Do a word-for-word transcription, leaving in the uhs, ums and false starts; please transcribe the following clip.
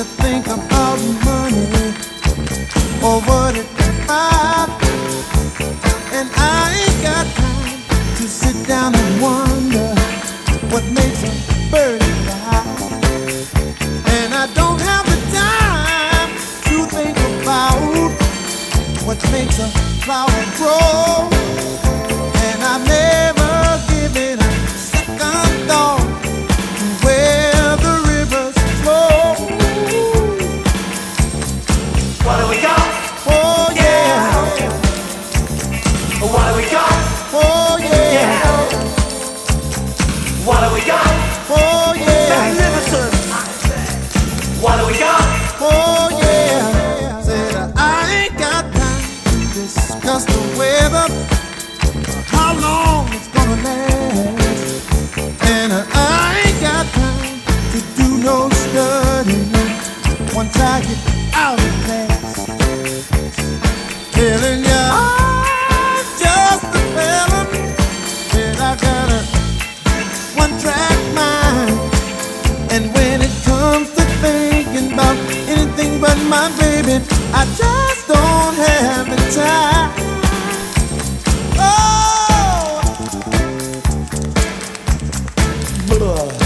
think about money or what it can buy, and I ain't got time to sit down and wonder what makes a bird fly, and I don't have the time to think about what makes a flower grow, and I've never given a second thought to where the rivers flow. What do we got? Oh yeah. What do we got? Oh yeah. Yeah. What do we got? Oh yeah. Magnificent. What do we got? Oh yeah. Said I ain't got time to discuss the weather, how long it's gonna last, and I ain't got time to do no studying once I get out of class. Telling ya I'm just a fella, and I got a one-track mind, and when it comes to thinking about anything but my baby, I just don't have the time. Oh, Blah.